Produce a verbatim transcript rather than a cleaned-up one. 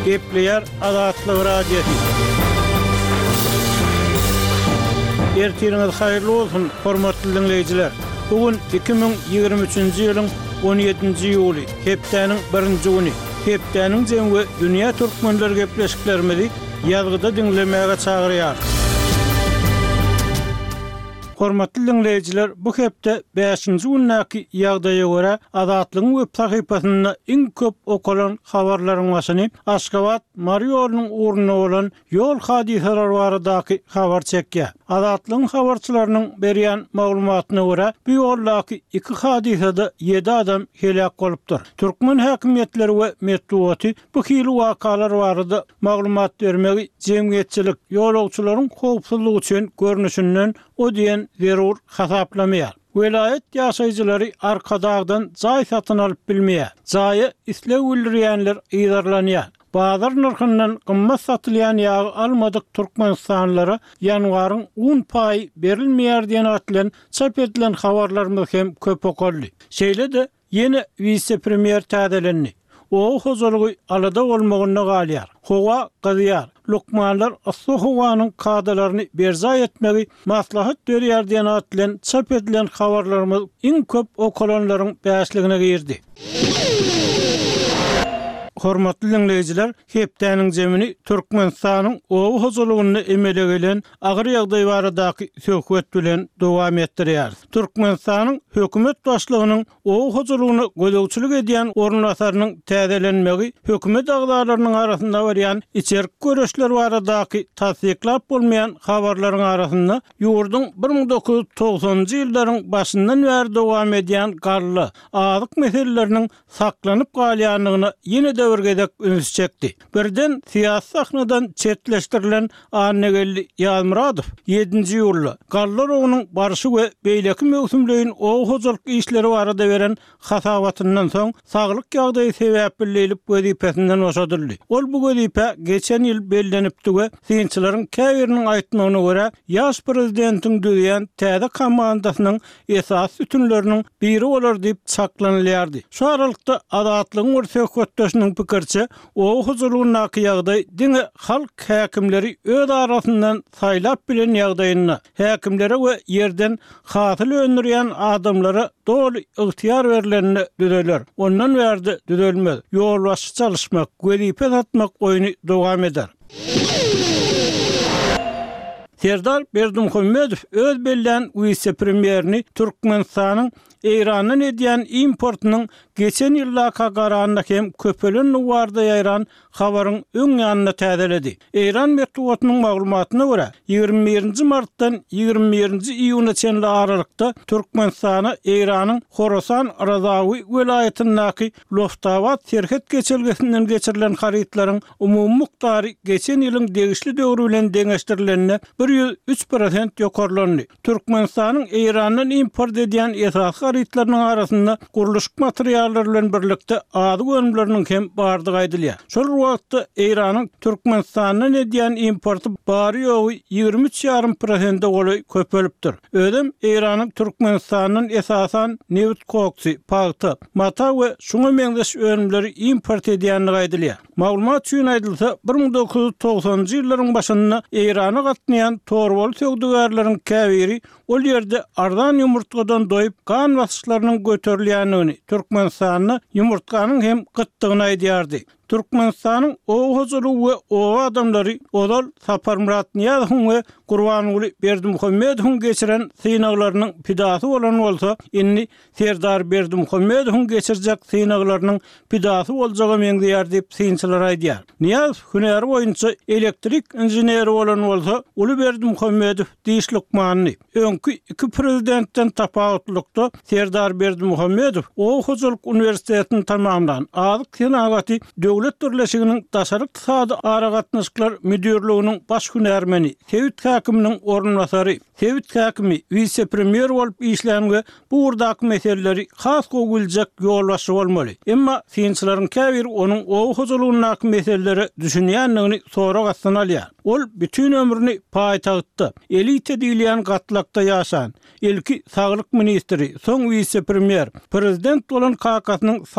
Gepleyer Azatlyk radiosu. Ertiriniz hayırlı olsun, hormatly dinleyijiler. Bugün iki bin ýygrimi üçinji ýylyň on ýedinji ýuly, hepdeniň birinji güni. Hepdeniň jemgy dünýä türkmenleri gepleşiklerimizi ýazgyda dinlemäge çagyrýar. Hormatly dinleyijiler, bu hepde beşinji günnäki ýagdaýa görä Azatlygyň web sahypasynda iň köp okulan habarlaryň başyny Aşgabat Mariýolunyň uğruna bolan ýol hadiseleri baradaky habar çekýär. Azatlygyň habarçylarynyň berýän maglumatyna görä, bu ýoldaky iki hadisede ýedi adam helak bolupdyr. Türkmen häkimetleri we medeniýeti bu hili wakalar barada maglumat bermegi jemgyýetçilik ýolagçylaryň howpsuzlygy üçin görnüşinden o diýen zerur hasaplamaya. Velayet ýaşaýjylary arkadagdan jaý satyn alyp bilmeýär. Jaýy islew bildirýänler ýydarlanýar. Bazar narhyndan gymmat satylýan ýagy almadyk türkmenstanlylara ýanwaryň on paý berilmeýär diýen atlan çap edilen habarlarymyz hem köp okuldy. Şeýle-de ýene vice-premier täzelendi. O hozalygy alada bolmagyna galýar. Howa gazyar. Lokmanlar asy howanyň kadalaryny berza etmegi maslahat berýär diýen atlan çap edilen habarlarymyz iň köp okulanlaryň bäşligine girdi. Hormatly dinleyijiler, hepdeniň jemini Türkmenistanyň ow hozalygyny emele gelen agyr ýagdaý baradaky söhbet bilen dowam etdirýär. Türkmenistanyň hökümet başlygynyň ow hozalygyny gözegçilik edýän ornasarynyň täzelenmegi hökümet agdalarynyň arasynda barýan içerik göreşler baradaky tasdiklap bolmaýan habarlaryň arasynda ýurduň bir ming dokuz ýuz togsanjy ýyllaryň başyndan bäri dowam edýän garly azyk meseleleriniň saklanyp galýanlygyna ýene de örgedek üns çekdi. Birden siyasi sahnadan çetleştirilen Annegelli Ýalmuradow ýedinji ýyly Gallar onuň barşy we beýleki möhümleýin ow hojalyk işleri barada beren hasawatyndan soň saglyk ýagdaýy sebäp bilenip wezipesinden oşadyldy. Ol bu wezipe geçen ýyl bellenipdi we synçylaryň käbiriniň aýtmagyna görä ýaş prezidentiň düýýän täze komandasynyň esas ütunleriniň biri bolar diýip saklanylýardy. Şu aralykda Azatlygyň örsöhbetdeşiniň pikirçe, o huzurluğun nakı ýagdaý diňe halk häkimleri öz arasyndan saýlap bilen ýagdaýyna, häkimlere we ýerden hasyl öndürýän adamlara doly ygtyýar berilenine düzeler. Ondan bärde düzelmez. Ýolbaşy çalışmak, wezipe satmak oýuny dowam eder. Serdar Berdimuhammedow öz belän vice-premierini Türkmenistanyň Eýrandan edýän importunyň geçen ýyllaka garanyna hem köpelen nuwarda ýaýran habaryň öň ýanyna täzeledi. Eýran medeniýetining maglumatyna görä, ýygrimi birinji martdan ýygrimi birinji iýuna çenli aralykda Türkmenistana Eýranyň Horasan Razawy welaýatynyňky Loftabat serhet geçelgesinden geçirilen haritlaryň umumy miqdary geçen ýylyň degişli döwrü bilen deňeşdirilenine bir ýüz üç prosent ýokarlandy. Türkmenistanyň Eýrandan import edýän esas haritlarynyň arasynda guruluş materiallary bilen birlikde ady önümleriniň hem bardygy aýdylýar. Şol wagtda Eýranyň Türkmenistandan edýän importy bary ýogy ýygrimi üç ýarym prosent goly köpelipdir. Ödem Eýranyň Türkmenistandan esasan neft koksy, paýta, mata we şuňa meňzeş önümleri import edýänligi aýdylýar. Maglumat üçin aýdylsa, bir ming dokuz ýuz togsanjy ýyllaryň başynda Eýrana gatnaýan torbol söwdügärleriň käbiri ol ýerde ardan ýumurtgadan doýup kan basyşlarynyň göterilýänini, Türkmenistanyň ýumurtkanyň hem gytdygyny aýdýardy. Türkmenistanyň ow hozalygy we ow adamlary Odal Saparmurat Niýazow we Gurbanuly Berdimuhammedow geçiren synaglarynyň pidasy bolan bolsa, inni Serdar Berdimuhammedow geçirjek synaglarynyň pidasy boljagy meňzeýär diýip synçylar aýdýar. Niýazow hünäri boýunça elektrik inженери bolan bolsa, uly Berdimuhammedow diýişlikmany. Öňkü iki prezidentden tapawatlykda Serdar Berdimuhammedow ow hozalyk universitetini tamamlan. Azyk senagaty Döwlet birleşiginiň daşaryk sady aragatnaşyklar müdürliginiň baş hünärmeni, Sewit häkiminiň ornasary, Sewit häkimi vice-premier bolup işlän we bu urdaky meseleleri has goýuljak ýolbaşy bolmaly. Emma synçylaryň käbir onuň ow hozalygynyň meseleleri düşünýänligini sonra gatsan alýar. Ol bütün ömrüni paýtagtda, elite diýilýän gatlakda ýaşan, ilki saglyk ministri, soň vice-premier, prezident bolan K K synyň